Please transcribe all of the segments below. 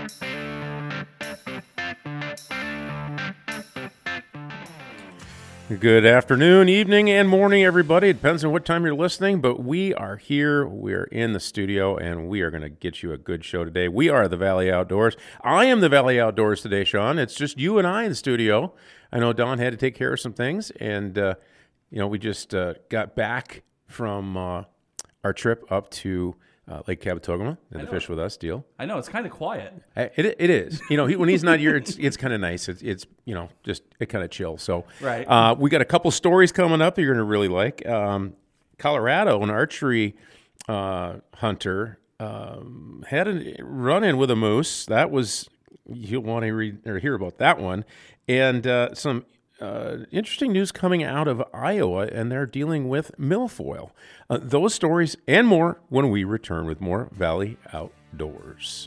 Good afternoon, evening, and morning, everybody. It depends on what time you're listening, but we are here. We're in the studio, and we are going to get you a good show today. We are the Valley Outdoors. I am the Valley Outdoors today, Sean. It's just you and I in the studio. I know Don had to take care of some things, and we just got back from our trip up to Lake Cabotogama and the Fish With Us deal. I know, it's kind of quiet. It is. When he's not here, it's kind of nice. It's just it kind of chill. So Right. We got a couple stories coming up that you're going to really like. Colorado, an archery hunter had a run-in with a moose. That was, you'll want to read or hear about that one. And some interesting news coming out of Iowa, and they're dealing with milfoil. Those stories and more when we return with more Valley Outdoors.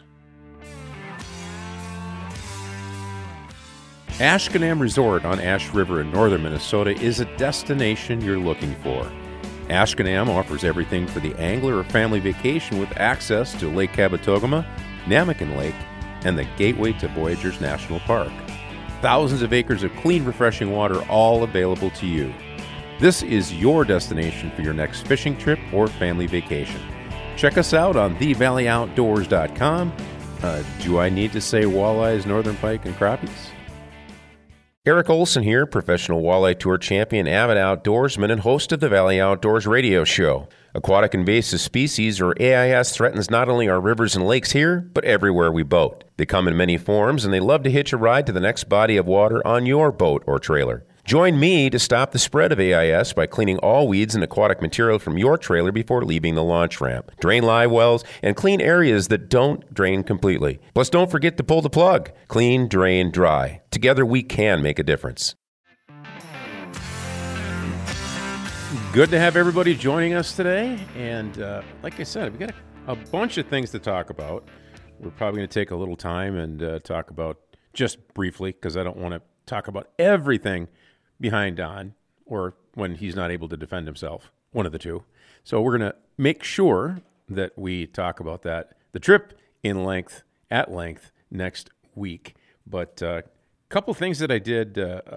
Ashkenam Resort on Ash River in northern Minnesota is a destination you're looking for. Ashkenam offers everything for the angler or family vacation with access to Lake Cabotogama, Namakan Lake, and the gateway to Voyageurs National Park. Thousands of acres of clean, refreshing water, all available to you. This is your destination for your next fishing trip or family vacation. Check us out on thevalley.outdoors.com. Do I need to say walleyes, northern pike, and crappies? Eric Olson here, professional walleye tour champion, avid outdoorsman, and host of the Valley Outdoors radio show. Aquatic invasive species, or AIS, threatens not only our rivers and lakes here, but everywhere we boat. They come in many forms, and they love to hitch a ride to the next body of water on your boat or trailer. Join me to stop the spread of AIS by cleaning all weeds and aquatic material from your trailer before leaving the launch ramp. Drain live wells and clean areas that don't drain completely. Plus, don't forget to pull the plug. Clean, drain, dry. Together, we can make a difference. Good to have everybody joining us today. And like I said, we got a bunch of things to talk about. We're probably going to take a little time and talk about just briefly, because I don't want to talk about everything behind Don or when he's not able to defend himself, one of the two. So we're going to make sure that we talk about that, the trip at length next week. But a couple things that I did,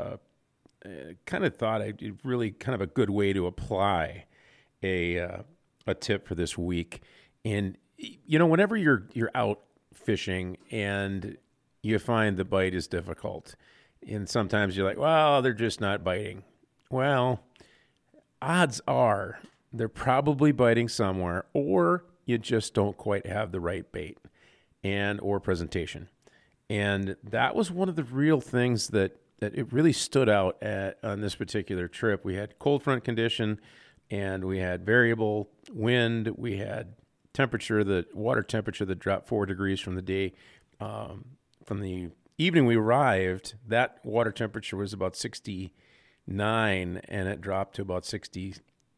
kind of thought I did really kind of a good way to apply a tip for this week. And, whenever you're out fishing and you find the bite is difficult, and sometimes you're like, well, they're just not biting. Well, odds are they're probably biting somewhere, or you just don't quite have the right bait and or presentation. And that was one of the real things that it really stood out on this particular trip. We had cold front condition, and we had variable wind. We had temperature, the water temperature that dropped 4 degrees from the day, from the evening we arrived. That water temperature was about 69, and it dropped to about 60,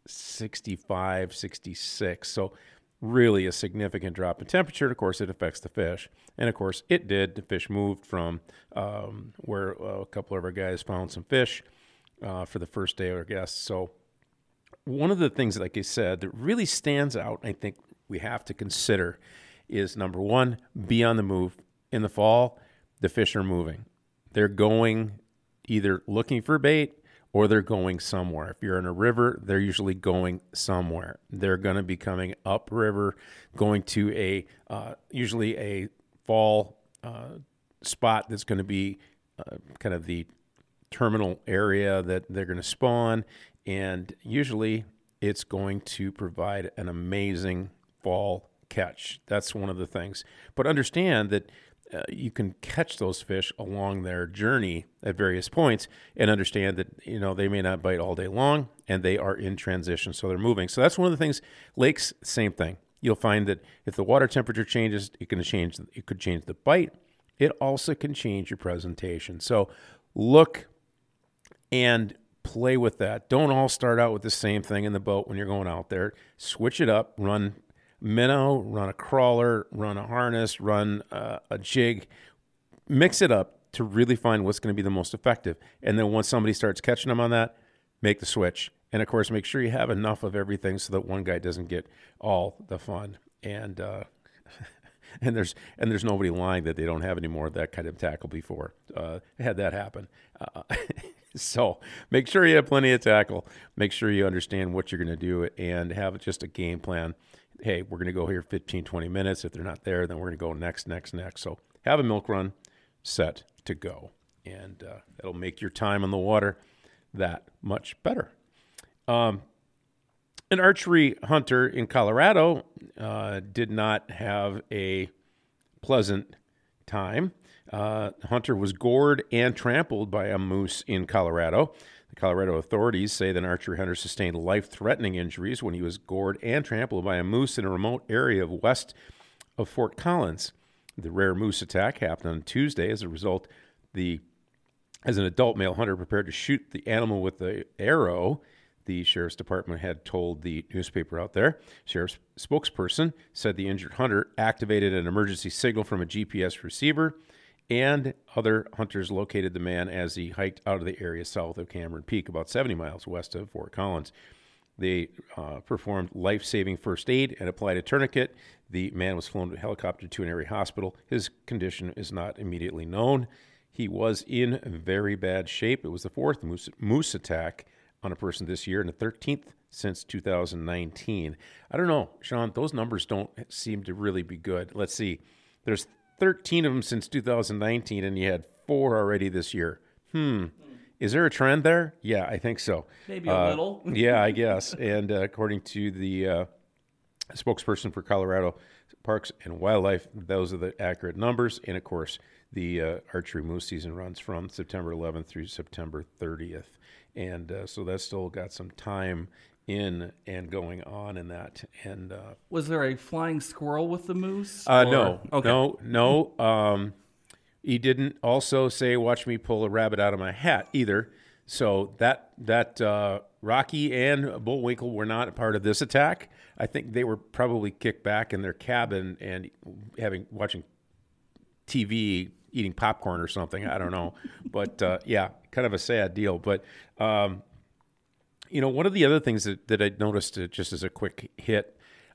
65, 66. So really a significant drop in temperature. Of course, it affects the fish. And of course, it did. The fish moved from where a couple of our guys found some fish for the first day of our guests. So one of the things, like I said, that really stands out, I think we have to consider, is number one, be on the move. In the fall, the fish are moving. They're going either looking for bait or they're going somewhere. If you're in a river, they're usually going somewhere. They're going to be coming upriver, going to usually a fall spot that's going to be kind of the terminal area that they're going to spawn, and usually it's going to provide an amazing fall catch. That's one of the things. But understand that you can catch those fish along their journey at various points, and understand that, they may not bite all day long, and they are in transition, so they're moving. So that's one of the things. Lakes, same thing. You'll find that if the water temperature changes, it could change the bite. It also can change your presentation. So look and play with that. Don't all start out with the same thing in the boat when you're going out there. Switch it up. Run minnow, run a crawler, run a harness, run a jig. Mix it up to really find what's going to be the most effective. And then once somebody starts catching them on that, make the switch. And, of course, make sure you have enough of everything so that one guy doesn't get all the fun. And and there's nobody lying that they don't have any more of that kind of tackle before. Had that happen. So make sure you have plenty of tackle. Make sure you understand what you're going to do and have just a game plan. Hey, we're going to go here 15, 20 minutes. If they're not there, then we're going to go next. So have a milk run set to go, and that'll make your time on the water that much better. An archery hunter in Colorado did not have a pleasant time. The hunter was gored and trampled by a moose in Colorado. The Colorado authorities say that an archery hunter sustained life-threatening injuries when he was gored and trampled by a moose in a remote area west of Fort Collins. The rare moose attack happened on Tuesday. As a result, as an adult male hunter prepared to shoot the animal with the arrow, the sheriff's department had told the newspaper out there. Sheriff's spokesperson said the injured hunter activated an emergency signal from a GPS receiver, and other hunters located the man as he hiked out of the area south of Cameron Peak, about 70 miles west of Fort Collins. They performed life-saving first aid and applied a tourniquet. The man was flown to a helicopter to an area hospital. His condition is not immediately known. He was in very bad shape. It was the fourth moose attack on a person this year and the 13th since 2019. I don't know, Sean, those numbers don't seem to really be good. Let's see. There's 13 of them since 2019, and you had 4 already this year. Is there a trend there? Yeah, I think so. Maybe a little. Yeah, I guess. And according to the spokesperson for Colorado Parks and Wildlife, those are the accurate numbers. And, of course, the archery moose season runs from September 11th through September 30th. And so that's still got some time in and going on in that. And was there a flying squirrel with the moose? No. Okay. No. He didn't also say, "Watch me pull a rabbit out of my hat" either. So that Rocky and Bullwinkle were not a part of this attack. I think they were probably kicked back in their cabin and watching TV, eating popcorn or something. I don't know. But, yeah, kind of a sad deal. But, one of the other things that I noticed just as a quick hit,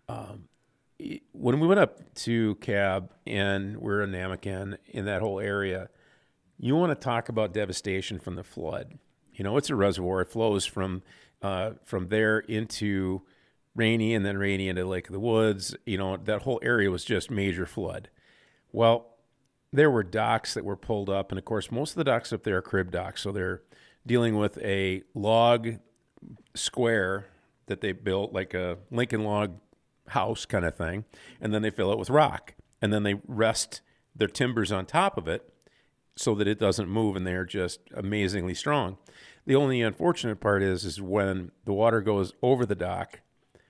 when we went up to Cab and we're in Namakan, in that whole area, you want to talk about devastation from the flood. It's a reservoir. It flows from there into Rainy and then Rainy into Lake of the Woods. That whole area was just major flood. Well, there were docks that were pulled up, and of course, most of the docks up there are crib docks, so they're dealing with a log square that they built, like a Lincoln log house kind of thing, and then they fill it with rock, and then they rest their timbers on top of it so that it doesn't move, and they are just amazingly strong. The only unfortunate part is when the water goes over the dock,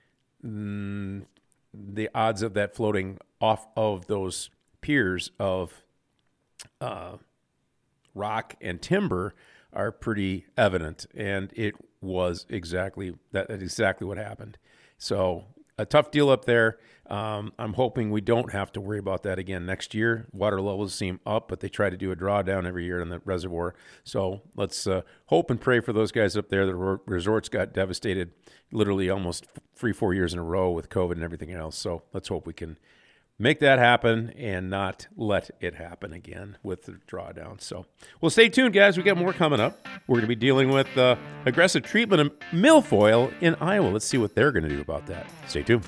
the odds of that floating off of those piers of rock and timber are pretty evident, and it was exactly what happened. So a tough deal up there. I'm hoping we don't have to worry about that again next year. Water levels seem up, but they try to do a drawdown every year in the reservoir. So let's hope and pray for those guys up there. The resorts got devastated literally almost 3-4 years in a row with COVID and everything else. So let's hope we can make that happen and not let it happen again with the drawdown. So, well, stay tuned, guys. We got more coming up. We're going to be dealing with aggressive treatment of milfoil in Iowa. Let's see what they're going to do about that. Stay tuned.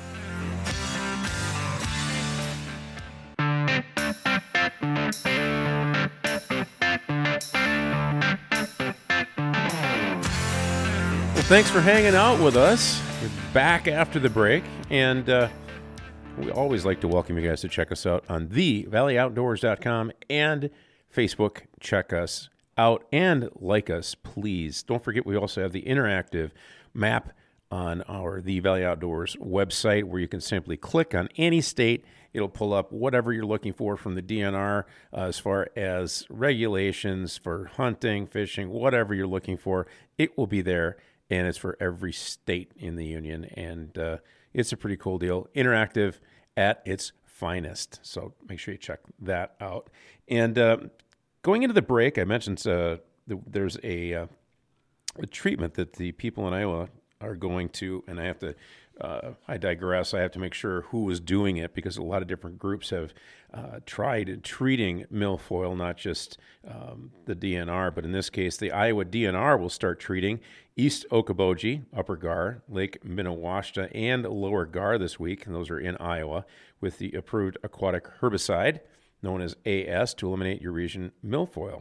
Well, thanks for hanging out with us. We're back after the break, and we always like to welcome you guys to check us out on thevalleyoutdoors.com and Facebook. Check us out and like us, please. Don't forget, we also have the interactive map on our The Valley Outdoors website where you can simply click on any state. It'll pull up whatever you're looking for from the DNR as far as regulations for hunting, fishing, whatever you're looking for. It will be there, and it's for every state in the union, and it's a pretty cool deal. Interactive at its finest. So make sure you check that out. And going into the break, I mentioned there's a treatment that the people in Iowa are going to, and I have to I digress. I have to make sure who was doing it because a lot of different groups have tried treating milfoil, not just the DNR, but in this case, the Iowa DNR will start treating East Okoboji, Upper Gar, Lake Minnewaska, and Lower Gar this week, and those are in Iowa, with the approved aquatic herbicide known as AS to eliminate Eurasian milfoil.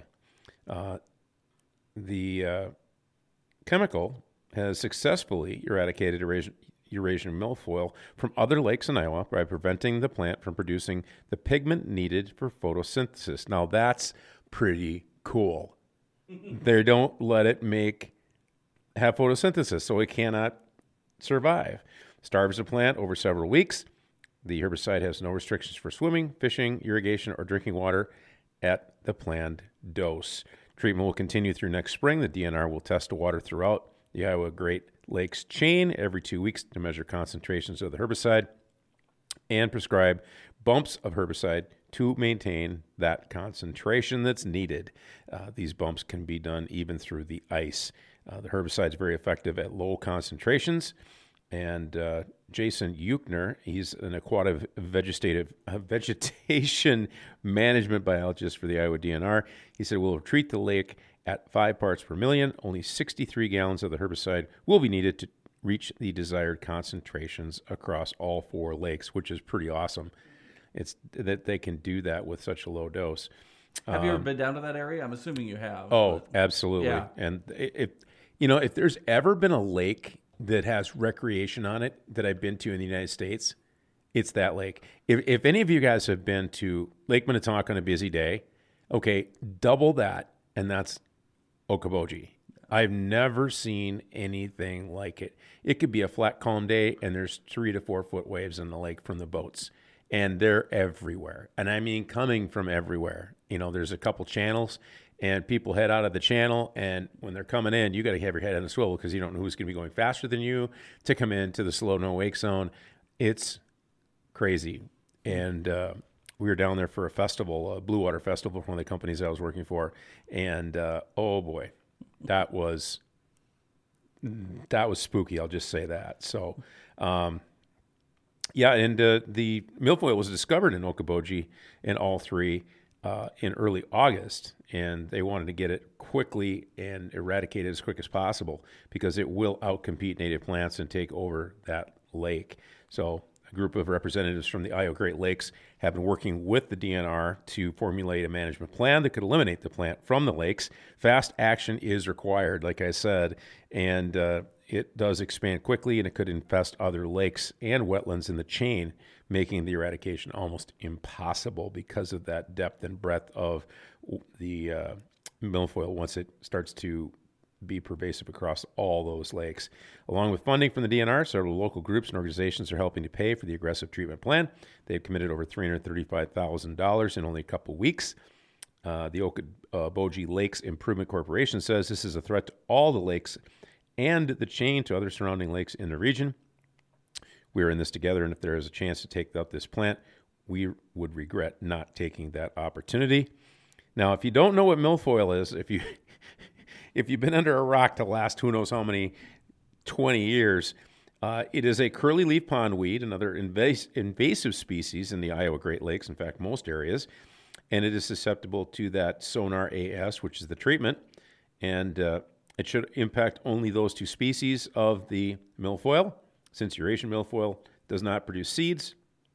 The chemical has successfully eradicated Eurasian milfoil from other lakes in Iowa by preventing the plant from producing the pigment needed for photosynthesis. Now, that's pretty cool. They don't let it have photosynthesis, so it cannot survive. Starves the plant over several weeks. The herbicide has no restrictions for swimming, fishing, irrigation, or drinking water at the planned dose. Treatment will continue through next spring. The DNR will test the water throughout the Iowa Great Lakes chain every 2 weeks to measure concentrations of the herbicide and prescribe bumps of herbicide to maintain that concentration that's needed. These bumps can be done even through the ice. The herbicide is very effective at low concentrations. And Jason Euchner, he's an aquatic vegetation management biologist for the Iowa DNR. He said, we'll treat the lake at 5 parts per million. Only 63 gallons of the herbicide will be needed to reach the desired concentrations across all 4 lakes, which is pretty awesome. It's that they can do that with such a low dose. Have you ever been down to that area? I'm assuming you have. Oh, absolutely. Yeah. And if there's ever been a lake that has recreation on it that I've been to in the United States, it's that lake. If any of you guys have been to Lake Minnetonka on a busy day, okay, double that, and that's Okoboji. I've never seen anything like it. It could be a flat calm day, and there's 3 to 4 foot waves in the lake from the boats, and they're everywhere. And I mean coming from everywhere. There's a couple channels, and people head out of the channel, and when they're coming in, you got to have your head on a swivel because you don't know who's going to be going faster than you to come into the slow no wake zone. It's crazy. And we were down there for a festival, a Blue Water Festival, for one of the companies I was working for, and oh boy, that was spooky. I'll just say that. So, yeah, and the milfoil was discovered in Okoboji in all 3 in early August, and they wanted to get it quickly and eradicate it as quick as possible because it will outcompete native plants and take over that lake. So a group of representatives from the Iowa Great Lakes have been working with the DNR to formulate a management plan that could eliminate the plant from the lakes. Fast action is required, like I said, and it does expand quickly, and it could infest other lakes and wetlands in the chain, making the eradication almost impossible because of that depth and breadth of the milfoil once it starts to be pervasive across all those lakes. Along with funding from the DNR, several local groups and organizations are helping to pay for the aggressive treatment plan. They've committed over $335,000 in only a couple weeks. The Okoboji Lakes Improvement Corporation says this is a threat to all the lakes and the chain to other surrounding lakes in the region. We're in this together, and if there is a chance to take out this plant, we would regret not taking that opportunity. Now, if you don't know what milfoil is, if you've been under a rock the last who knows how many 20 years, it is a curly leaf pondweed, another invasive species in the Iowa Great Lakes, in fact, most areas, and it is susceptible to that Sonar AS, which is the treatment, and it should impact only those 2 species of the milfoil. Since Eurasian milfoil does not produce seeds,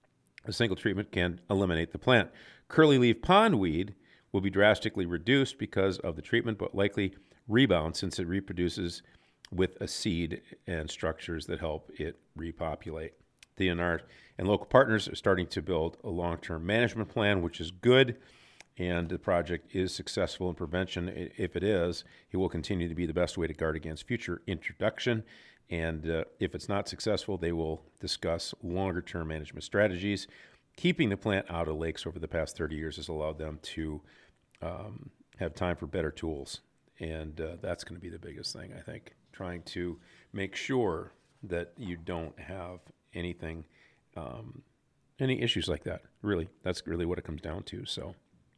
a single treatment can eliminate the plant. Curly leaf pondweed will be drastically reduced because of the treatment, but likely rebound since it reproduces with a seed and structures that help it repopulate. DNR and local partners are starting to build a long-term management plan, which is good, and the project is successful in prevention. If it is, it will continue to be the best way to guard against future introduction. And if it's not successful, they will discuss longer-term management strategies. Keeping the plant out of lakes over the past 30 years has allowed them to have time for better tools. And that's going to be the biggest thing, I think, trying to make sure that you don't have anything, any issues like that. Really, that's really what it comes down to. So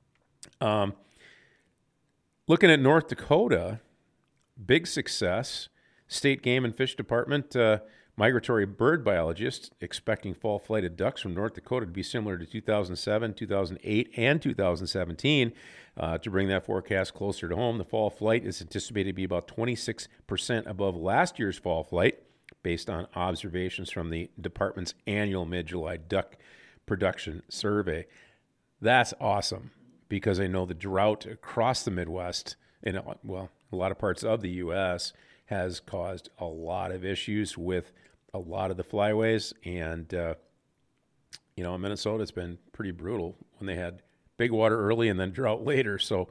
looking at North Dakota, big success. State Game and Fish Department Migratory bird biologists expecting fall flighted ducks from North Dakota to be similar to 2007, 2008, and 2017. To bring that forecast closer to home, the fall flight is anticipated to be about 26% above last year's fall flight, based on observations from the department's annual mid-July duck production survey. That's awesome, because I know the drought across the Midwest, and a lot of parts of the U.S., has caused a lot of issues with a lot of the flyways. And, in Minnesota, it's been pretty brutal when they had big water early and then drought later. So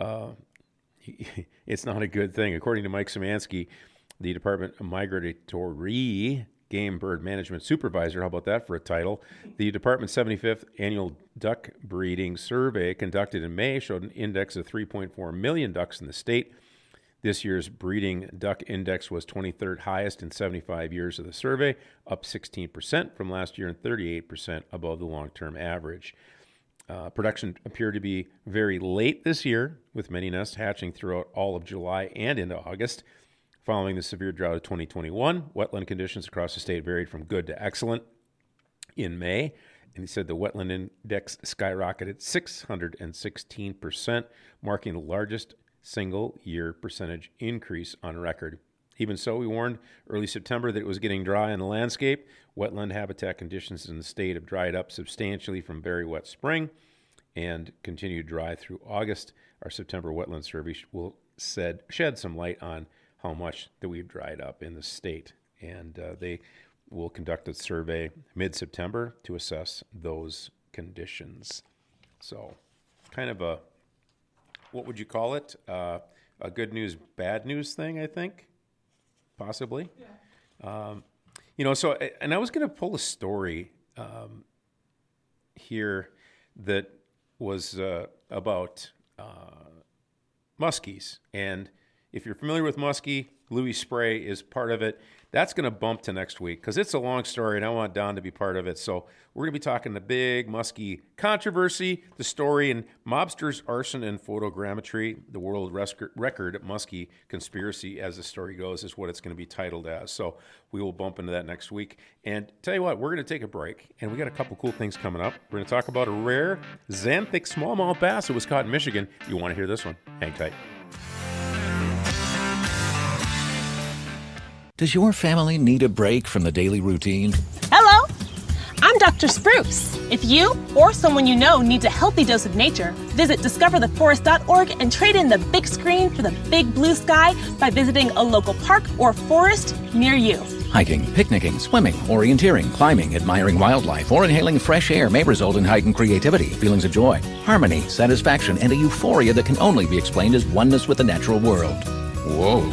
it's not a good thing. According to Mike Szymanski, the Department of Migratory Game Bird Management Supervisor, how about that for a title? The department's 75th annual duck breeding survey conducted in May showed an index of 3.4 million ducks in the state. This year's breeding duck index was 23rd highest in 75 years of the survey, up 16% from last year and 38% above the long-term average. Production appeared to be very late this year, with many nests hatching throughout all of July and into August. Following the severe drought of 2021, wetland conditions across the state varied from good to excellent in May. And he said the wetland index skyrocketed 616%, marking the largest single-year percentage increase on record. Even so, we warned early September that it was getting dry on the landscape. Wetland habitat conditions in the state have dried up substantially from very wet spring and continued dry through August. Our September wetland survey will shed some light on how much that we've dried up in the state. And they will conduct a survey mid-September to assess those conditions. So kind of a, what would you call it? A good news, bad news thing, I think, possibly. Yeah. And I was going to pull a story here that was about muskies. And if you're familiar with muskie, Louis Spray is part of it. That's going to bump to next week because it's a long story, and I want Don to be part of it. So we're going to be talking the big muskie controversy, the story, and mobsters, arson, and photogrammetry. The world record muskie conspiracy, as the story goes, is what it's going to be titled as. So we will bump into that next week. And tell you what, we're going to take a break, and we got a couple cool things coming up. We're going to talk about a rare xanthic smallmouth bass that was caught in Michigan. You want to hear this one? Hang tight. Does your family need a break from the daily routine? Hello, I'm Dr. Spruce. If you or someone you know needs a healthy dose of nature, visit discovertheforest.org and trade in the big screen for the big blue sky by visiting a local park or forest near you. Hiking, picnicking, swimming, orienteering, climbing, admiring wildlife, or inhaling fresh air may result in heightened creativity, feelings of joy, harmony, satisfaction, and a euphoria that can only be explained as oneness with the natural world. Whoa.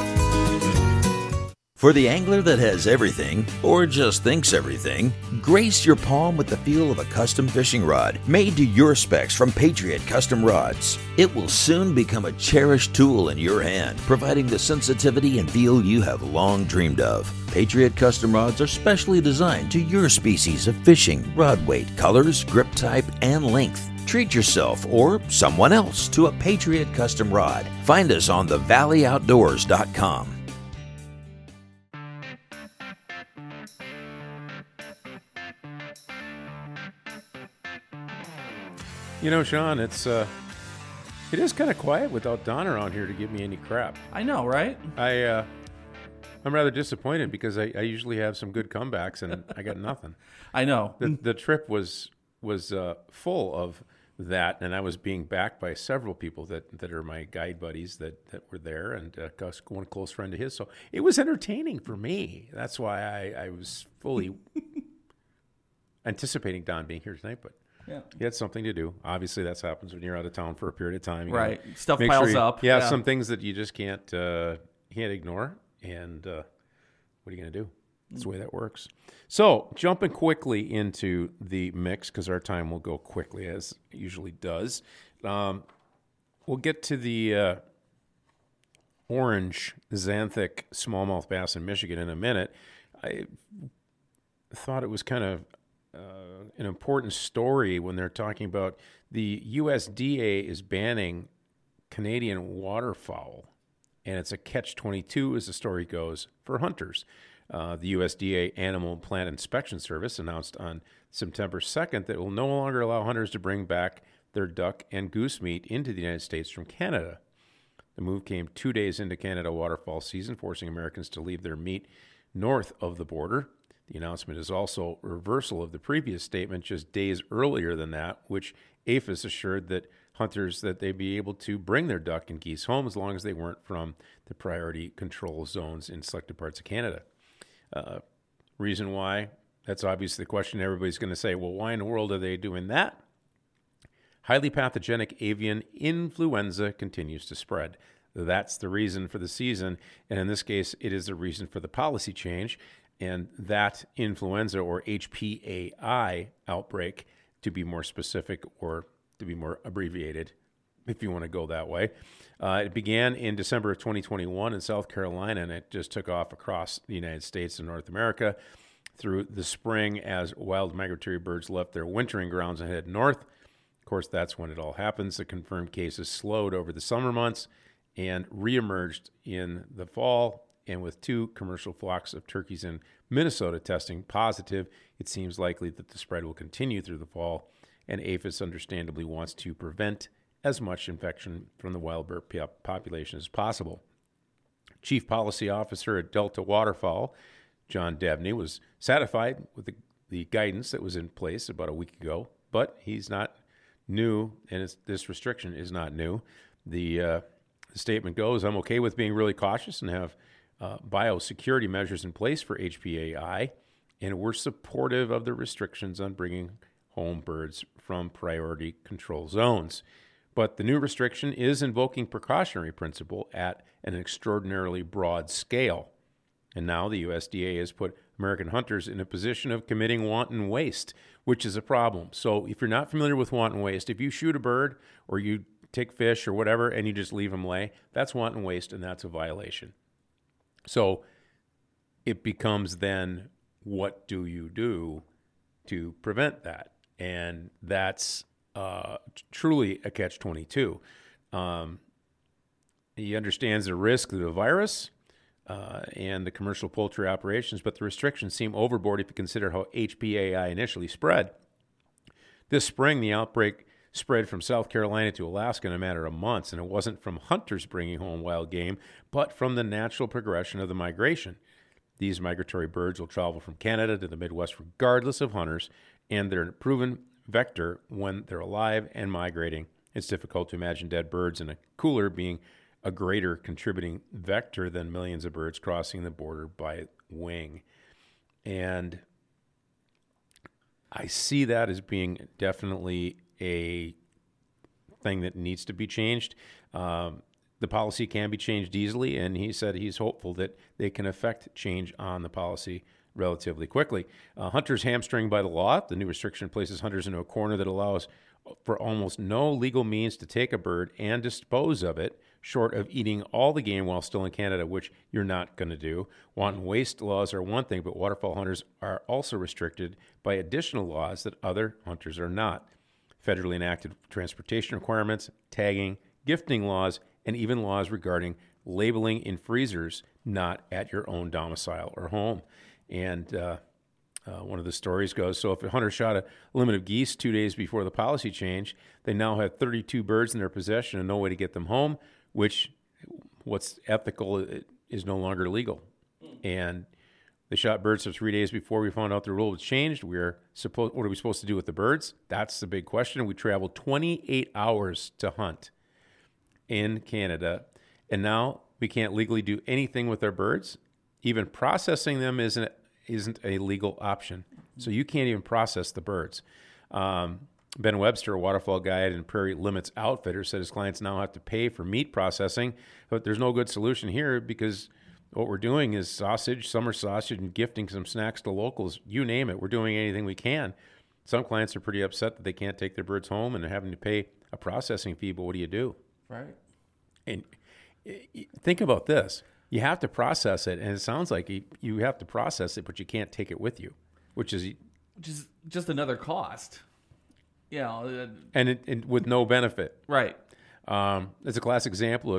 For the angler that has everything, or just thinks everything, grace your palm with the feel of a custom fishing rod made to your specs from Patriot Custom Rods. It will soon become a cherished tool in your hand, providing the sensitivity and feel you have long dreamed of. Patriot Custom Rods are specially designed to your species of fishing, rod weight, colors, grip type, and length. Treat yourself or someone else to a Patriot Custom Rod. Find us on thevalley.outdoors.com. You know, Sean, it is kind of quiet without Don around here to give me any crap. I know, right? I'm rather disappointed because I usually have some good comebacks and I got nothing. I know. The trip was full of that, and I was being backed by several people that are my guide buddies that were there, and one close friend of his. So it was entertaining for me. That's why I was fully anticipating Don being here tonight, but. Yeah. He had something to do. Obviously, that happens when you're out of town for a period of time. You right. Stuff piles up. Yeah, some things that you just can't ignore. And what are you going to do? That's the way that works. So, jumping quickly into the mix, because our time will go quickly, as it usually does. We'll get to the orange xanthic smallmouth bass in Michigan in a minute. I thought it was kind of an important story when they're talking about the USDA is banning Canadian waterfowl, and it's a catch-22, as the story goes, for hunters. The USDA Animal and Plant Inspection Service announced on September 2nd that it will no longer allow hunters to bring back their duck and goose meat into the United States from Canada. The move came 2 days into Canada waterfowl season, forcing Americans to leave their meat north of the border. The announcement is also a reversal of the previous statement just days earlier than that, which APHIS assured that hunters that they'd be able to bring their duck and geese home as long as they weren't from the priority control zones in selected parts of Canada. Reason why? That's obviously the question everybody's going to say, well, why in the world are they doing that? Highly pathogenic avian influenza continues to spread. That's the reason for the season, and in this case, it is the reason for the policy change, and that influenza, or HPAI outbreak, to be more specific or to be more abbreviated, if you want to go that way. It began in December of 2021 in South Carolina, and it just took off across the United States and North America through the spring as wild migratory birds left their wintering grounds and headed north. Of course, that's when it all happens. The confirmed cases slowed over the summer months and reemerged in the fall. And with 2 commercial flocks of turkeys in Minnesota testing positive, it seems likely that the spread will continue through the fall. And APHIS understandably wants to prevent as much infection from the wild bird population as possible. Chief Policy Officer at Delta Waterfowl, John Debney, was satisfied with the guidance that was in place about a week ago, but he's not new, and this restriction is not new. The statement goes, I'm okay with being really cautious and have biosecurity measures in place for HPAI, and we're supportive of the restrictions on bringing home birds from priority control zones. But the new restriction is invoking precautionary principle at an extraordinarily broad scale. And now the USDA has put American hunters in a position of committing wanton waste, which is a problem. So if you're not familiar with wanton waste, if you shoot a bird or you take fish or whatever and you just leave them lay, that's wanton waste and that's a violation. So it becomes then, what do you do to prevent that? And that's truly a catch-22. He understands the risk of the virus and the commercial poultry operations, but the restrictions seem overboard if you consider how HPAI initially spread. This spring, the outbreak spread from South Carolina to Alaska in a matter of months, and it wasn't from hunters bringing home wild game, but from the natural progression of the migration. These migratory birds will travel from Canada to the Midwest regardless of hunters, and they're a proven vector when they're alive and migrating. It's difficult to imagine dead birds in a cooler being a greater contributing vector than millions of birds crossing the border by wing. And I see that as being definitely a thing that needs to be changed. The policy can be changed easily, and he said he's hopeful that they can affect change on the policy relatively quickly. Hunters hamstringed by the law. The new restriction places hunters into a corner that allows for almost no legal means to take a bird and dispose of it, short of eating all the game while still in Canada, which you're not going to do. Wanton waste laws are one thing, but waterfowl hunters are also restricted by additional laws that other hunters are not. Federally enacted transportation requirements, tagging, gifting laws, and even laws regarding labeling in freezers not at your own domicile or home. And one of the stories goes, so if a hunter shot a limit of geese 2 days before the policy change, they now have 32 birds in their possession and no way to get them home, which what's ethical is no longer legal. And they shot birds for 3 days before we found out the rule was changed. What are we supposed to do with the birds? That's the big question. We traveled 28 hours to hunt in Canada, and now we can't legally do anything with our birds. Even processing them isn't a legal option. So you can't even process the birds. Ben Webster, a waterfowl guide and Prairie Limits outfitter, said his clients now have to pay for meat processing, but there's no good solution here because what we're doing is sausage, summer sausage, and gifting some snacks to locals. You name it. We're doing anything we can. Some clients are pretty upset that they can't take their birds home and they're having to pay a processing fee, but what do you do? Right. And think about this. You have to process it, and it sounds like you have to process it, but you can't take it with you, which is just another cost. You know, and with no benefit. Right. It's a classic example of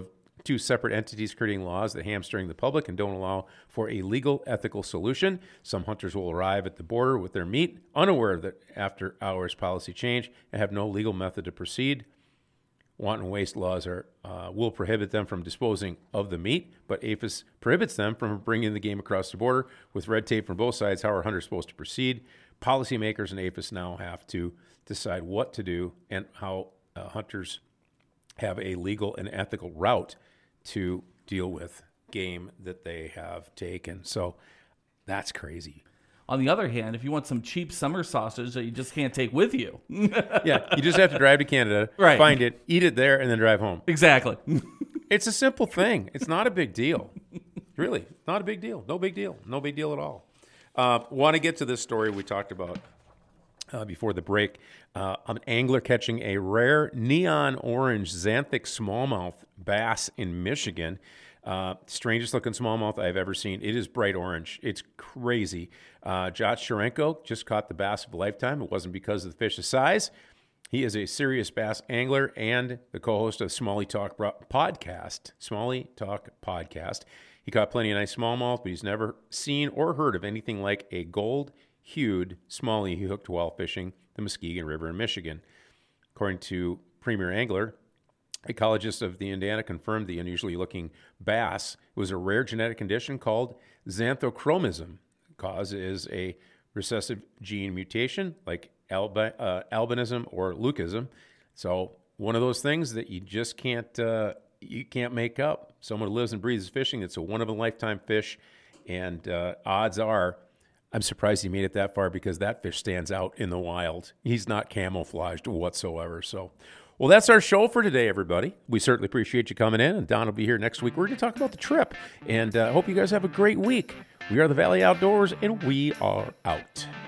two separate entities creating laws that hamstring the public and don't allow for a legal, ethical solution. Some hunters will arrive at the border with their meat, unaware that after-hours policy change and have no legal method to proceed. Wanton waste laws will prohibit them from disposing of the meat, but APHIS prohibits them from bringing the game across the border. With red tape from both sides, how are hunters supposed to proceed? Policymakers and APHIS now have to decide what to do and how hunters have a legal and ethical route to deal with game that they have taken. So that's crazy. On the other hand, if you want some cheap summer sausage that you just can't take with you. Yeah, you just have to drive to Canada, Right. find it, eat it there, and then drive home. Exactly. It's a simple thing. It's not a big deal. Really, not a big deal. No big deal. No big deal at all. Want to get to this story we talked about before the break. An angler catching a rare neon orange xanthic smallmouth bass in Michigan. Strangest looking smallmouth I've ever seen. It is bright orange. It's crazy. Josh Sharenko just caught the bass of a lifetime. It wasn't because of the fish's size. He is a serious bass angler and the co-host of Smalley Talk podcast. Smalley Talk podcast. He caught plenty of nice smallmouth, but he's never seen or heard of anything like a gold-hued smallie he hooked while fishing the Muskegon River in Michigan. According to Premier Angler, ecologists of the Indiana confirmed the unusually looking bass was a rare genetic condition called xanthochromism. The cause is a recessive gene mutation like albinism or leucism. So one of those things that you just can't make up. Someone who lives and breathes fishing, it's a one-of-a-lifetime fish, and odds are, I'm surprised he made it that far because that fish stands out in the wild. He's not camouflaged whatsoever. So, well, that's our show for today, everybody. We certainly appreciate you coming in, and Don will be here next week. We're going to talk about the trip, and I hope you guys have a great week. We are the Valley Outdoors, and we are out.